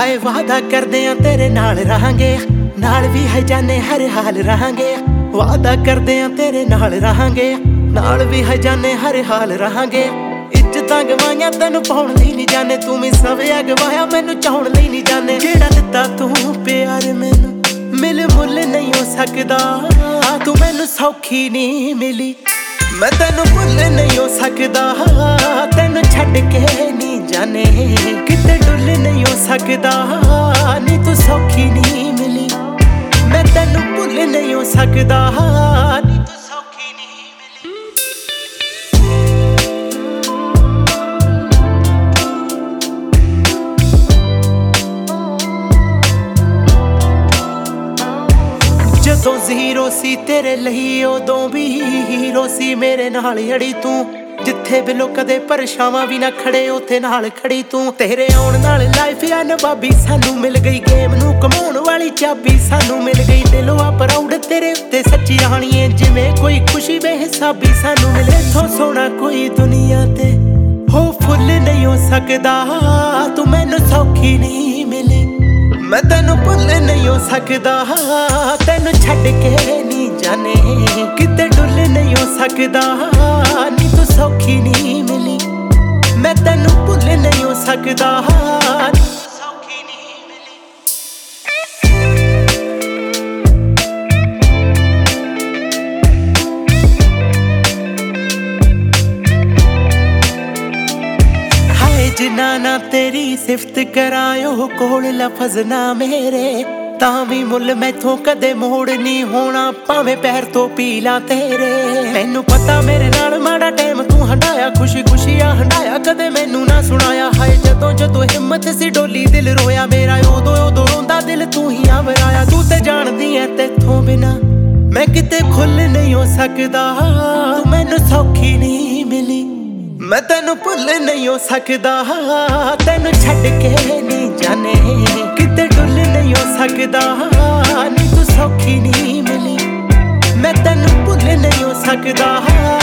हाय वादा करदे आ तेरे नाल रहांगे, नाल भी है जाने हर हाल रहांगे। वादा करदे आ तेरे नाल रहांगे, नाल भी है जाने हर हाल रहांगे। इज्जतां गवाइयां तैनूं पाउण लई नहीं जाने, तू मैं सविया गवाया मैनूं चाहुण लई नहीं जाने। जेड़ा दित्ता तू प्यार मैनूं मिल मुल नहीं हो सकदा, तू मैनूं सौखी नहीं मिली। मैं तैनूं भुल नहीं हो सकदा, तैनूं छड्ड के नहीं जाने किते डुल नहीं हो सकदा। नी तू सौखी नहीं मिली, मैं तैनूं भुल नहीं हो सकदा। नी तू सौखी नहीं मिली। जदों ज़ीरो सी तेरे लई उदों भी हीरो सी मेरे नाल अड़ी तू। जिथे बिलो कदे परछावां भी ना खड़े उत्थे नाल खड़ी तू। तेरे आउण नाल लाइफ आ नवाबी सानू मिल गई, गेम नू कमाउण वाली चाबी सानू मिल गई। दिलों आ प्राउड तेरे उत्ते सच्ची राणीए, जिवें कोई खुशी बेहिसाबी सानू मिले। इथों सोहना कोई दुनिया ते हो फुल नहीं हो सकदा, तू मैनूं सौखी नहीं मिली। मैं तैनूं भुल नहीं हो सकदा, तैनूं छड्ड के नहीं जाने किते डुल नहीं हो सकदा। नी तू सौखी नहीं मिली, मैं तैनूं भुल नहीं हो सकदा। सौखी नहीं मिली। हाय जिन्ना ना तेरी सिफत करायो कोल लफज ना मेरे, तां भी मुल मैथों कदे मोड़ नहीं होना भावें पैर तो पीला तेरे। मैनू पता मेरे नाल माड़ा टाइम तू हंडाया, खुशी खुशी आ हंडाया कदे मैनू ना सुनाया। हाय जदों जदों हिम्मत सी डोली दिल रोया मेरा, उदों उदों रोंदा दिल तू ही आ वराया। तू ते जानदी ऐ तेथों बिना मैं किते खुल नहीं हो सकदा, तू मैनू सौखी नहीं मिली। मैं तैनूं भुल नहीं हो सकदा, तैनूं छड्ड के नहीं जाने किते डुल नहीं हो सकदा। नी तू सौखी नहीं मिली, मैं तैनूं भुल नहीं हो सकदा।